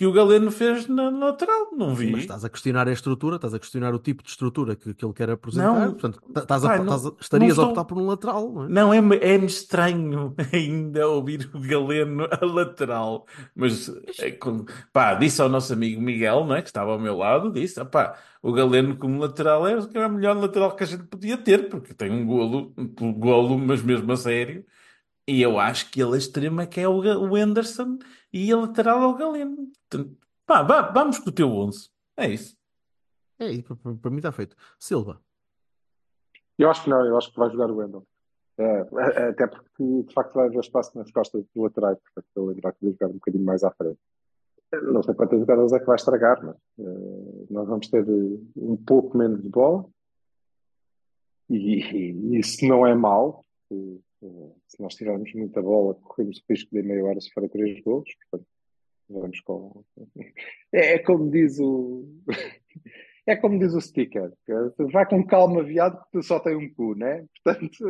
que o Galeno fez na lateral. Não Sim, mas vi. estás a questionar a estrutura, estás a questionar o tipo de estrutura que ele quer apresentar. Não, Portanto, pá, não, não estarias a optar estou. por um lateral, não é? Não, é-me estranho ainda ouvir o Galeno a lateral. Mas, pá, disse ao nosso amigo Miguel, não é, que estava ao meu lado, disse, "Ah, pá, o Galeno como lateral é o melhor lateral que a gente podia ter, porque tem um golo, mas mesmo a sério. E eu acho que ele a extrema que é o Henderson e a lateral é o Galeno. Portanto, pá, vamos com o teu 11. É isso. É, e para mim está feito. Silva. Eu acho que não, eu acho que vai jogar o Wendel. Até porque de facto vai haver espaço nas costas do lateral, portanto ele vai poder jogar um bocadinho mais à frente. Não sei quantas jogadas é que vai estragar, mas nós vamos ter um pouco menos de bola e isso não é mau. Se nós tivermos muita bola, corremos o risco de meia hora se for a 3 golos. Portanto, vamos com. É como diz o. É como diz o sticker. Vai com calma, viado, que tu só tem um cu, né? Portanto,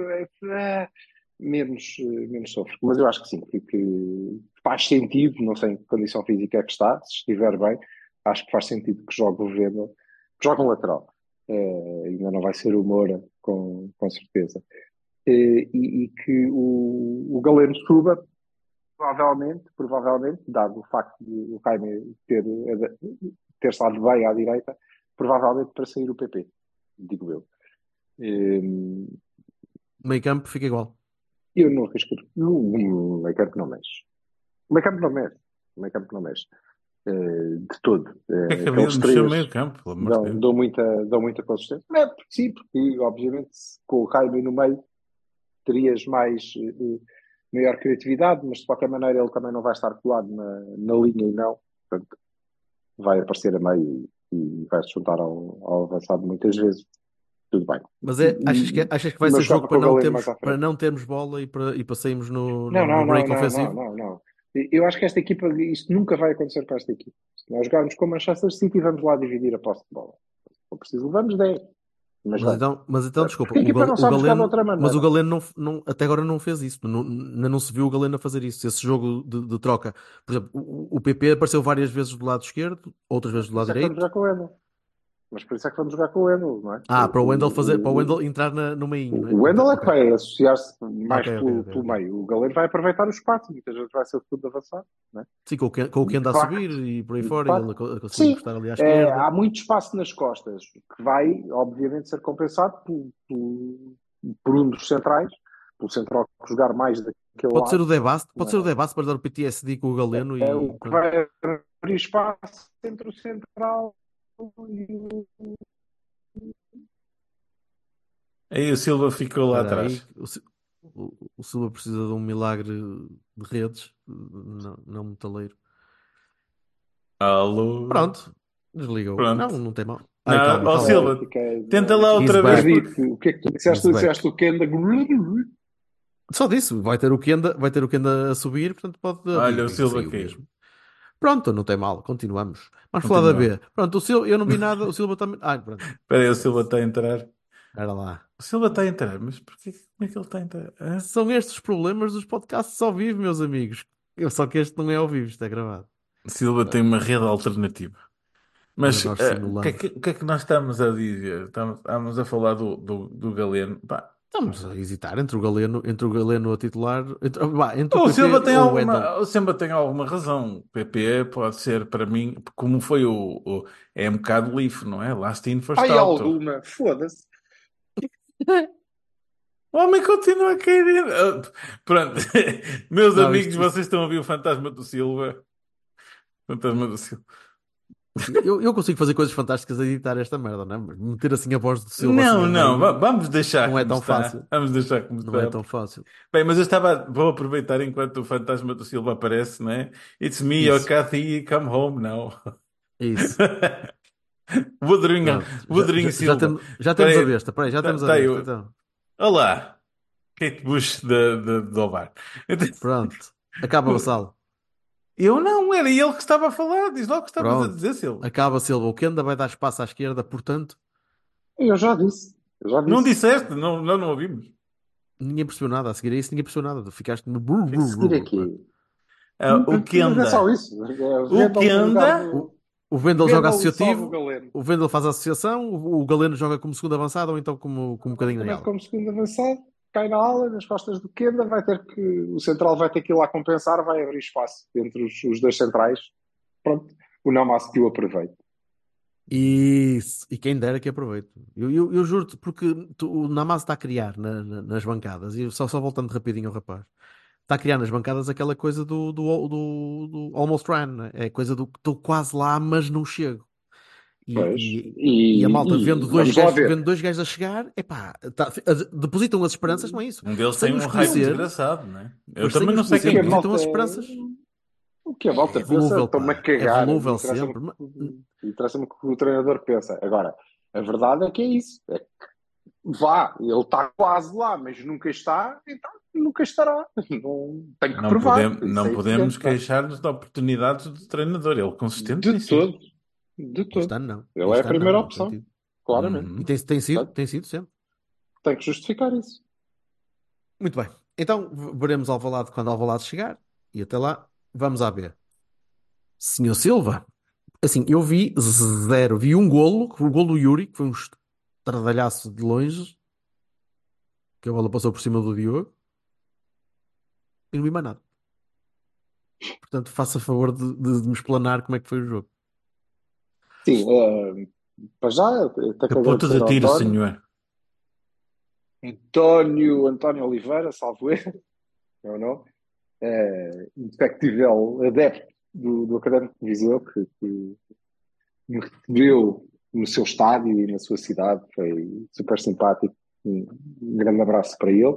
menos sofre. Mas eu acho que sim, que faz sentido, não sei em que condição física é que está, se estiver bem, acho que faz sentido que jogue o Vendel, que jogue um lateral. Ainda não vai ser o Moura, com certeza. E que o Galeno suba, provavelmente, dado o facto de o Jaime ter estado bem à direita, provavelmente para sair o PP, digo eu. Meio campo fica igual. Eu não arrisco. O meio campo não mexe. O meio campo não mexe. O meio campo não mexe. De todo. O que é que havia de mexer no meio campo, pelo amor de Deus? Dão muita consistência. Não é porque sim, porque obviamente com o Jaime no meio terias maior criatividade, mas de qualquer maneira ele também não vai estar colado na linha e não. Portanto, vai aparecer a meio e vai se juntar ao avançado muitas vezes. Tudo bem. Mas achas que vai Mas ser jogo jogava com o Galeno mais à para frente. não termos bola e para sairmos no Não, break ofensivo? não. Eu acho que esta equipa, isto nunca vai acontecer com esta equipa. Se nós jogarmos com o Manchester City, vamos lá dividir a posse de bola. Se for preciso, levamos 10. Mas então, desculpa, a equipa não sabe jogar de outra maneira. mas o Galeno até agora não fez isso. Ainda não se viu o Galeno a fazer isso. Esse jogo de troca. Por exemplo, o PP apareceu várias vezes do lado esquerdo, outras vezes do lado direito. Vamos jogar com o Wendel. Mas por isso é que vamos jogar com o Wendel, não é? Para o Wendel entrar no meio. O Wendel é que vai associar-se mais pelo ok. meio. O Galeno vai aproveitar o espaço, muitas vezes vai ser o tudo avançado, não é? Sim, com o Kenda a subir e por aí fora, e ele a conseguir Sim, encostar ali à esquerda. há muito espaço nas costas, que vai, obviamente, ser compensado por um dos centrais, pelo central que jogar mais daquele Pode ser lado. o Debasse para dar o PTSD com o Galeno e O que vai abrir espaço entre o central e Aí o Silva ficou lá Espera atrás. aí, o Silva precisa de um milagre de redes, não metaleiro. Alô? Pronto, desligou. Pronto. Não tem mal. Não, Calma. Silva, tenta lá outra vez. back. O que é que tu disseste? Tu disseste o Kenda. Só disse, vai ter o Kenda a subir, portanto pode Olha, o Silva saiu caiu. mesmo. Pronto, não tem mal, continuamos. Vamos falar da B. Pronto, o Silva, eu não vi nada, o Silva também. Pronto. Espera aí, o Silva está a entrar. Era lá. O Silva está a entrar, mas como é que ele está a entrar? Hã? São estes os problemas dos podcasts ao vivo, meus amigos. Só que este não é ao vivo, isto é gravado. O Silva tem uma rede alternativa. Mas Nós o simulamos. que é que nós estamos a dizer? Estamos a falar do Galeno. Pá. Estamos a hesitar entre o Galeno a titular, entre o O PP Silva tem ou o Wendel. o Silva tem alguma razão. O PP pode ser, para mim, como foi é um bocado lixo, não é? Last in, first Ai, out. alguma. Foda-se. O homem continua a cair. Pronto. Meus Não, amigos, vocês estão a ouvir o Fantasma do Silva. Fantasma do Silva. Eu consigo fazer coisas fantásticas a editar esta merda, não é? Mas meter assim a voz do Silva Não, assim, não, vamos deixar não é como tão está. fácil. Vamos deixar como Não está. é tão fácil. Bem, mas vou aproveitar enquanto o Fantasma do Silva aparece, não é? It's me, Isso. your Cathy, come home now. Isso. Woodring Silva. Já temos a besta. Peraí, já temos a Tá besta. eu. Então. Olá, Kate Bush de Ovar. Pronto. Acaba, Vassalo. Eu não, era ele que estava a falar. Diz logo o que estavas a Pronto. dizer, Silva. Acaba, Silva. O Kenda vai dar espaço à esquerda, portanto, Eu já disse. Não disseste, não ouvimos. ninguém percebeu nada. A seguir a isso, ninguém percebeu nada. Ficaste no... Seguir aqui. O Mas não é só Kenda. isso. É O Vendel no lugar Kenda. do... O Wendel joga Vendel salva o associativo, Galeno. o Wendel faz a associação, o Galeno joga como segundo avançado ou então como um bocadinho na Exatamente ala. como segundo avançado, cai na ala, nas costas do Kenda, o central vai ter que ir lá compensar, vai abrir espaço entre os dois centrais. Pronto, o Namas que o aproveita. Isso, e quem dera que aproveite. Eu juro-te, porque o Namaz está a criar nas bancadas, e só voltando rapidinho ao rapaz, está a criar nas bancadas aquela coisa do Almost Run, né? É a coisa do que estou quase lá, mas não chego. Pois, E a malta vamos lá ver. vendo dois gajos a chegar, epá, depositam as esperanças, não é isso? Um deles tem Sem um os hype conhecer, desgraçado, né? Eu mas sem também os não sei O conhecer, que quem a é. depositam malta, as esperanças. o que a malta É pensa, volúvel, estou-me a pá. É cagar. volúvel sempre. Interessa-me o que o treinador pensa. Agora, a verdade é que é isso. É que vá, ele está quase lá, mas nunca está, então nunca estará. Não, tem que provar. Isso Não é podemos evidente, não é? queixar-nos da oportunidade do treinador. Ele consistente De tem sido. todo. De Este todo. ano não. Ele é a Este ano primeira não, não tem opção, tido. claramente. E Uhum. Portanto, tem sido sempre. tem que justificar isso. Muito bem. Então veremos Alvalade quando Alvalade chegar. E até lá, vamos à B. Senhor Silva, assim, eu vi zero. Vi um golo, o golo do Yuri, que foi um estradalhaço de longe, que a bola passou por cima do Diogo, e não vi mais nada. Portanto, faça favor de me explanar como é que foi o jogo. Sim, para já, tenho que Capote agradecer de ao tiro, António. senhor. António Oliveira, salvo erro, é o nome. Indefectível adepto do Académico de Viseu, que me recebeu no seu estádio e na sua cidade, foi super simpático. Um grande abraço para ele.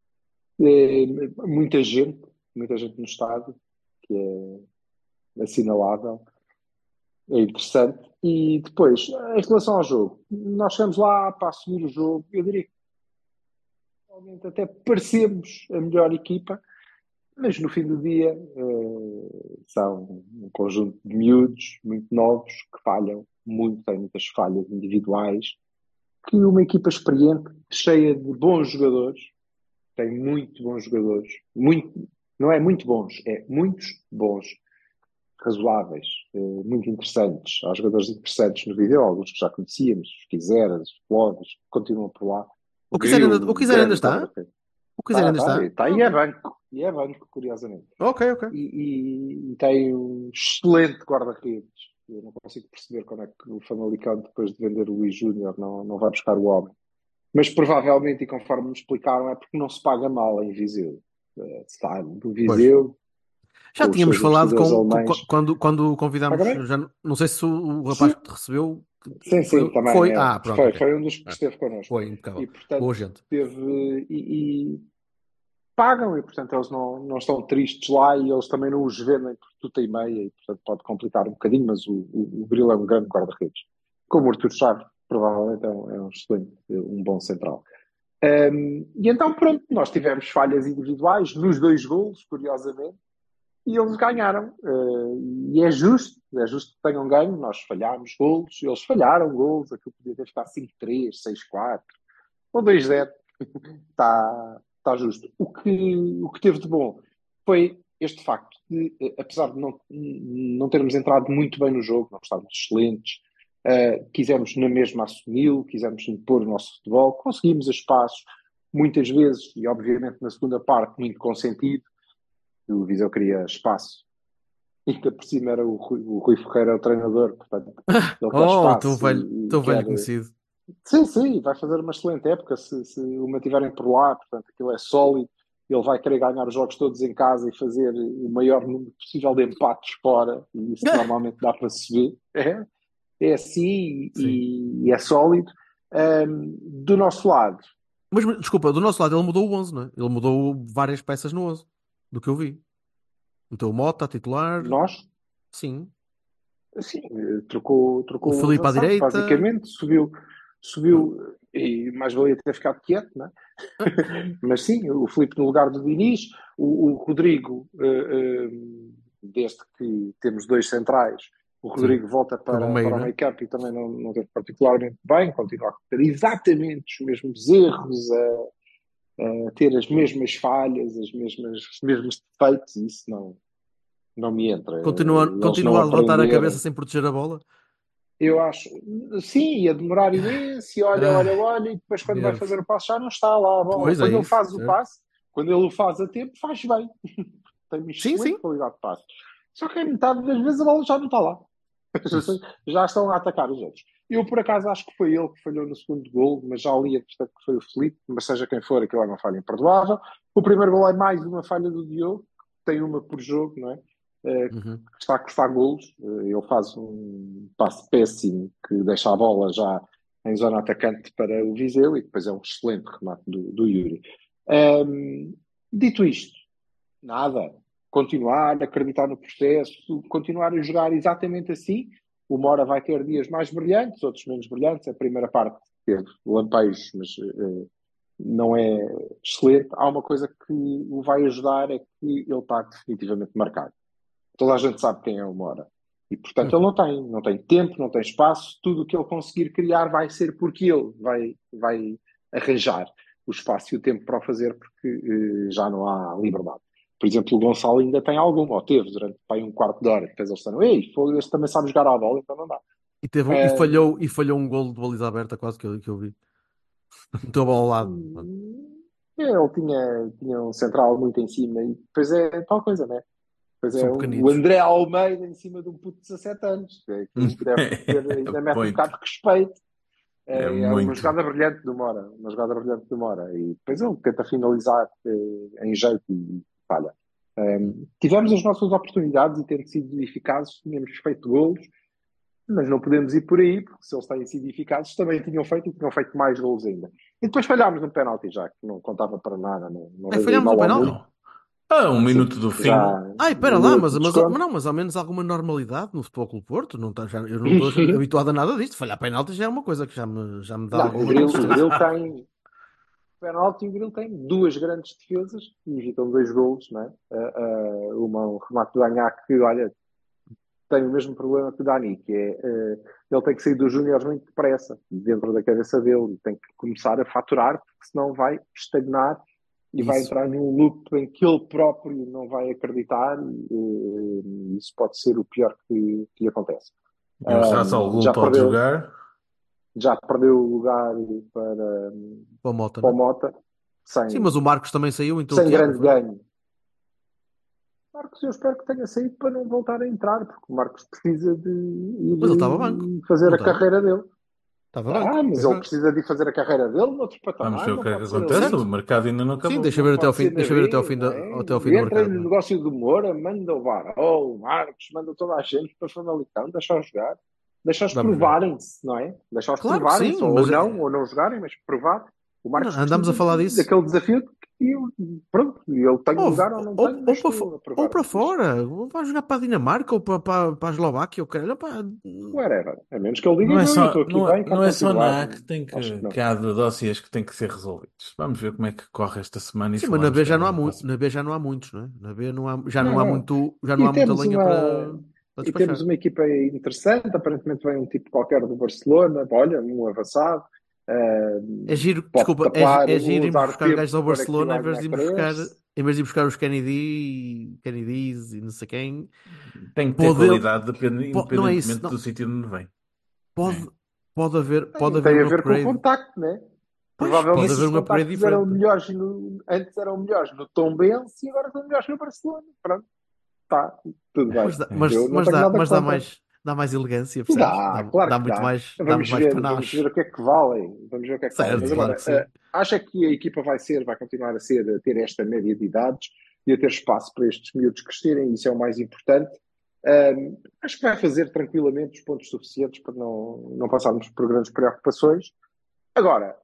Muita gente no estádio, que é assinalável, é interessante. E depois, em relação ao jogo, nós chegamos lá para assumir o jogo. Eu diria que realmente até parecemos a melhor equipa, mas no fim do dia são um conjunto de miúdos muito novos que falham muito, têm muitas falhas individuais, que uma equipa experiente, cheia de bons jogadores, tem muito bons jogadores, muito, não é muito bons, é muitos bons, razoáveis, muito interessantes. Há jogadores interessantes no vídeo, alguns que já conhecíamos, os Quiseras, os Clóvis, que continuam por lá. O quiser ainda, Grilo, o quiser ainda grande está? guarda-redes. O quiser ainda Está, está? está, e é banco, curiosamente. Ok, ok. E tem um excelente guarda-redes. Eu não consigo perceber como é que o Famalicão, depois de vender o Luís Júnior, não vai buscar o homem. Mas provavelmente, e conforme me explicaram, é porque não se paga mal em Viseu. Sabe, do Pois. Viseu, Já com os tínhamos seus falado investidores alemães. quando convidámos, Paga bem? já não sei se o rapaz Sim, que te recebeu sim, também. foi. Pronto, ok. Foi um dos que esteve connosco. Foi impecável. E, portanto, Boa gente. e pagam, e portanto eles não estão tristes lá e eles também não os vendem por tudo e meia, e portanto pode complicar um bocadinho, mas o Grilo é um grande guarda-redes. Como o Artur Chaves, provavelmente é um excelente, um bom central. E então pronto, nós tivemos falhas individuais nos dois golos, curiosamente, e eles ganharam. E é justo que tenham ganho. Nós falhámos golos, eles falharam golos, aquilo podia ter ficado 5-3, 6-4 ou 2-0. Está justo. O que teve de bom foi este facto de, apesar de não termos entrado muito bem no jogo, não estávamos excelentes, quisemos na mesma assumi-lo, quisemos impor o nosso futebol, conseguimos espaços, muitas vezes, e obviamente na segunda parte, muito consentido. O Viseu queria espaço. E que por cima era o Rui Ferreira, o treinador, portanto, ele quer espaço. Teu velho conhecido. Sim, vai fazer uma excelente época se o mantiverem por lá, portanto, aquilo é sólido. Ele vai querer ganhar os jogos todos em casa e fazer o maior número possível de empates fora, e isso normalmente dá para se ver. É assim e é sólido. Do nosso lado. Mas desculpa, do nosso lado ele mudou o 11, não é? Ele mudou várias peças no 11, do que eu vi. Meteu o Mota a titular. Nós? Sim. Sim, trocou O Filipe à avançado, direita. basicamente, subiu e mais valia ter ficado quieto, não é? Mas sim, o Filipe no lugar do Diniz, o Rodrigo, desde que temos dois centrais, o Rodrigo volta para o meio campo e também não teve particularmente bem, continua a cometer exatamente os mesmos erros, a ter as mesmas falhas, os mesmos defeitos, e isso Não me entra. Continua Eles a não levantar a cabeça aprenderam. sem proteger a bola. Eu acho, sim, ia demorar imenso, e olha, e depois quando vai Nervos. fazer o passe já não está lá a bola. Pois é Quando ele isso, faz o certo. passe, quando ele o faz a tempo, faz bem. Tem uma Sim, excelente sim. qualidade de passe. Só que a metade das vezes a bola já não está lá. Isso. Já estão a atacar os outros. Eu, por acaso, acho que foi ele que falhou no segundo gol, mas já li a questão que foi o Felipe, mas seja quem for, aquilo é uma falha imperdoável. O primeiro gol é mais uma falha do Diogo, que tem uma por jogo, não é? Uhum. Que está golos. Ele faz um passe péssimo que deixa a bola já em zona atacante para o Viseu e depois é um excelente remate do Yuri. Dito isto, nada. Continuar, acreditar no processo, continuar a jogar exatamente assim. O Mora vai ter dias mais brilhantes, outros menos brilhantes. A primeira parte teve lampejos, mas não é excelente. Há uma coisa que o vai ajudar, é que ele está definitivamente marcado. Toda a gente sabe quem é o Mora. E, portanto, ele não tem tempo, não tem espaço. Tudo o que ele conseguir criar vai ser porque ele vai arranjar o espaço e o tempo para o fazer, porque já não há liberdade. Por exemplo, o Gonçalo ainda tem algum, ou teve durante um quarto de hora, depois eles estão, este também sabe jogar à bola, então não dá. E falhou um golo de baliza aberta, quase que eu vi. Meteu a bola ao lado. Ele tinha um central muito em cima e depois é tal coisa, né? Depois São é o pequenitos. André Almeida em cima de um puto de 17 anos. Que deve ter, ainda mete um bocado de respeito. É uma muito. jogada brilhante do Mora. E depois ele tenta finalizar em jeito e falha. Tivemos as nossas oportunidades e tendo sido eficazes, tínhamos feito golos, mas não podemos ir por aí, porque se eles têm sido eficazes, também tinham feito mais golos ainda. E depois falhámos num penalti já, que não contava para nada. Não veio Falhámos mal no ao penalti? mundo. Um minuto do fim. Espera um lá, minuto de desconto. mas ao menos alguma normalidade no Futebol Clube Porto. Eu não estou habituado a nada disto. Falhar penalti já é uma coisa que já me dá Não, alguma o Grilo consistência. tem penalti, o Grilo tem duas grandes defesas e evitam dois golos, não é? Um remate do Anhac que, olha, tem o mesmo problema que o Dani, que é ele tem que sair dos júniores muito depressa, dentro da cabeça dele, tem que começar a faturar, porque senão vai estagnar e vai entrar num loop em que ele próprio não vai acreditar e isso pode ser o pior que lhe acontece. E o Razalgul pode jogar. Já perdeu o lugar para o Mota, o Mota. Sim, mas o Marcos também saiu, então sem grande ganho. Marcos, eu espero que tenha saído para não voltar a entrar, porque o Marcos precisa de ir mas ele estava banco. fazer a carreira dele. Estava banco. Mas ele precisa de ir fazer a carreira dele noutro patamar. Vamos ver o que é que acontece. O mercado ainda não acabou. Sim, deixa ver até ao fim do mercado. Entra no negócio do Moura, manda o Barol, o Marcos, manda toda a gente para o Famalicão, deixa-os jogar. Deixa-os provarem-se, não é? Deixa-os provarem-se, ou não jogarem, mas provar. O Marcos andamos a falar disso. daquele desafio que pronto, ele tem lugar ou não tem, mas ou para fora, ou vai jogar para a Dinamarca ou para a Eslováquia, whatever. A menos que ele diga, não é só, estou aqui bem, não é só na A que há dossiês que têm que ser resolvidos. Vamos ver como é que corre esta semana. Sim, mas na B já não há muitos, na B já não há muitos, não é? Na B já não há muita lenha para e despachar. temos uma equipa interessante, aparentemente vem um tipo qualquer do Barcelona, olha, um avançado. É giro, desculpa, é giro ir buscar gajos ao Barcelona em vez de ir buscar os Kennedys e não sei quem. Tem que ter qualidade independentemente do sítio onde vem. Pode haver tem a um ver upgrade. com o contacto, né? Provavelmente pode haver um upgrade diferente. Antes eram melhores no Tombense e agora são melhores no Barcelona. Pronto, tá, tudo bem. Dá mais elegância, percebes? Dá muito mais panache. Vamos ver o que é que valem. Certo, mas agora, acho que a equipa vai continuar a ter esta média de idades e a ter espaço para estes miúdos crescerem, isso é o mais importante. Acho que vai fazer tranquilamente os pontos suficientes para não passarmos por grandes preocupações. Agora,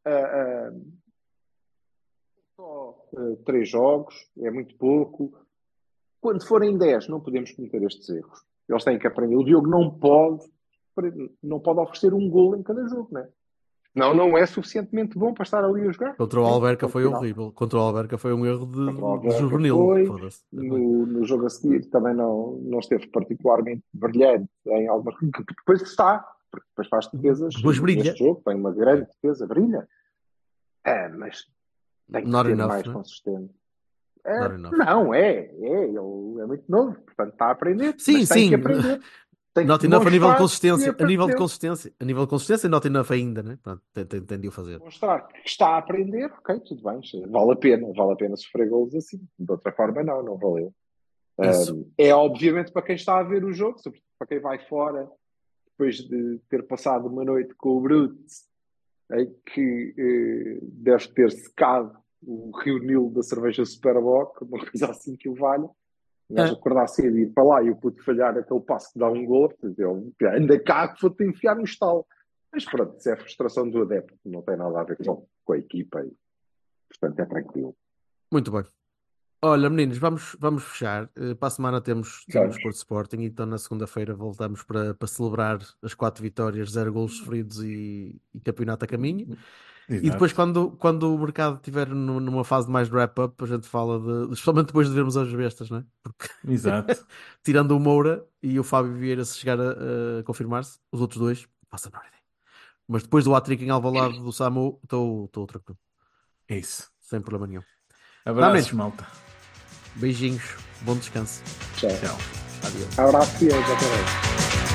só 3 jogos, é muito pouco. Quando forem 10, não podemos cometer estes erros. Eles têm que aprender. O Diogo não pode oferecer um golo em cada jogo, né? Não é suficientemente bom para estar ali a jogar. Contra o Alberca foi horrível. Contra o Alberca foi um erro de juvenil. No jogo a seguir também não esteve particularmente brilhante em algumas que depois está, porque depois faz defesas. Depois brilha. Neste jogo tem uma grande defesa, brilha. Mas tem que ser mais consistente. É, Not enough. não, ele é muito novo, portanto está a aprender, Sim, mas tem sim. que aprender. Tem que Not enough a nível de demonstrar que consistência. A nível de aprendeu. consistência. A nível de consistência, not enough ainda, né? Pronto, tem de o fazer. Demonstrar que está a aprender, ok, tudo bem, vale a pena sofrer golos assim. De outra forma, não valeu. Isso. É obviamente para quem está a ver o jogo, sobretudo para quem vai fora, depois de ter passado uma noite com o Brute, em que deve ter secado o Rio Nilo da cerveja Superboc, uma coisa assim que o valha. O gajo acordar cedo e ir para lá e o puto falhar aquele passo que dá um gol, eu ainda cá que vou-te enfiar no estalo. Mas pronto, isso é a frustração do adepto, não tem nada a ver com a equipa e, portanto, é tranquilo. Muito bem. Olha, meninos, vamos fechar. Para a semana temos Vamos. Porto Sporting, então na segunda-feira voltamos para celebrar as 4 vitórias, 0 golos sofridos e campeonato a caminho. E depois, Exato. quando o mercado estiver numa fase mais de wrap-up, a gente fala especialmente depois de vermos as bestas, não é? Porque Exato. tirando o Moura e o Fábio Vieira, se chegar a confirmar-se, os outros dois, faça a menor ideia. Mas depois do hat-trick em Alvalade do Samu, estou tranquilo, É isso. sem problema nenhum. Abraços, Meninos, malta. beijinhos, bom descanso. Tchau. Tchau. Adeus. Abraço e até mais.